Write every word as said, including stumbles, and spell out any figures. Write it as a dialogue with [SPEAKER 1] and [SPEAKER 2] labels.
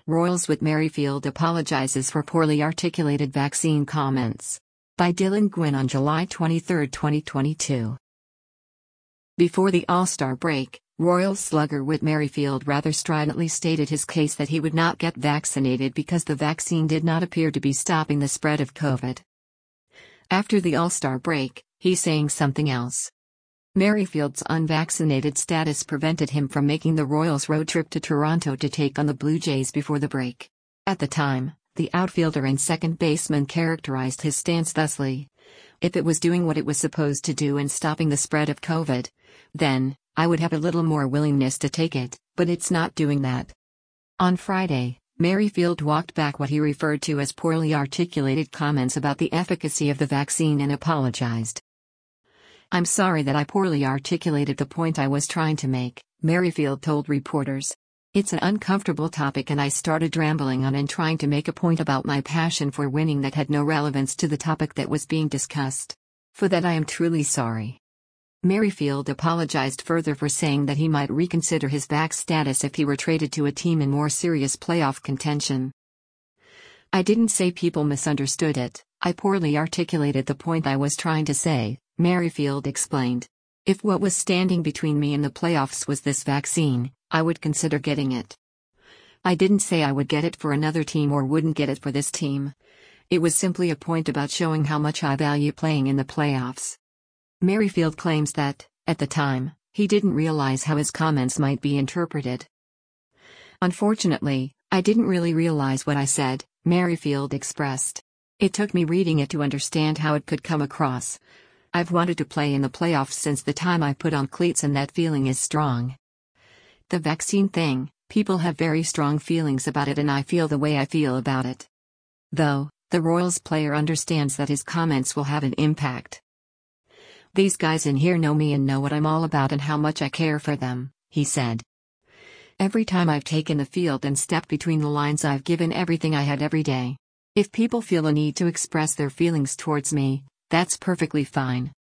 [SPEAKER 1] Royals with Merrifield apologizes for poorly articulated vaccine comments. By Dylan Gwynn on July twenty-third, twenty twenty-two. Before the All-Star break, Royals slugger Whit Merrifield rather stridently stated his case that he would not get vaccinated because the vaccine did not appear to be stopping the spread of COVID. After the All-Star break, he's saying something else. Merrifield's unvaccinated status prevented him from making the Royals' road trip to Toronto to take on the Blue Jays before the break. At the time, the outfielder and second baseman characterized his stance thusly: "If it was doing what it was supposed to do and stopping the spread of COVID, then I would have a little more willingness to take it, but it's not doing that." On Friday, Merrifield walked back what he referred to as poorly articulated comments about the efficacy of the vaccine and apologized. "I'm sorry that I poorly articulated the point I was trying to make," Merrifield told reporters. "It's an uncomfortable topic and I started rambling on and trying to make a point about my passion for winning that had no relevance to the topic that was being discussed. For that I am truly sorry." Merrifield apologized further for saying that he might reconsider his vax status if he were traded to a team in more serious playoff contention. "I didn't say people misunderstood it, I poorly articulated the point I was trying to say," Merrifield explained. "If what was standing between me and the playoffs was this vaccine, I would consider getting it. I didn't say I would get it for another team or wouldn't get it for this team. It was simply a point about showing how much I value playing in the playoffs." Merrifield claims that, at the time, he didn't realize how his comments might be interpreted. "Unfortunately, I didn't really realize what I said," Merrifield expressed. "It took me reading it to understand how it could come across. I've wanted to play in the playoffs since the time I put on cleats and that feeling is strong. The vaccine thing, people have very strong feelings about it and I feel the way I feel about it. Though, the Royals player understands that his comments will have an impact. These guys in here know me and know what I'm all about and how much I care for them," he said. "Every time I've taken the field and stepped between the lines I've given everything I had every day. If people feel a need to express their feelings towards me, that's perfectly fine.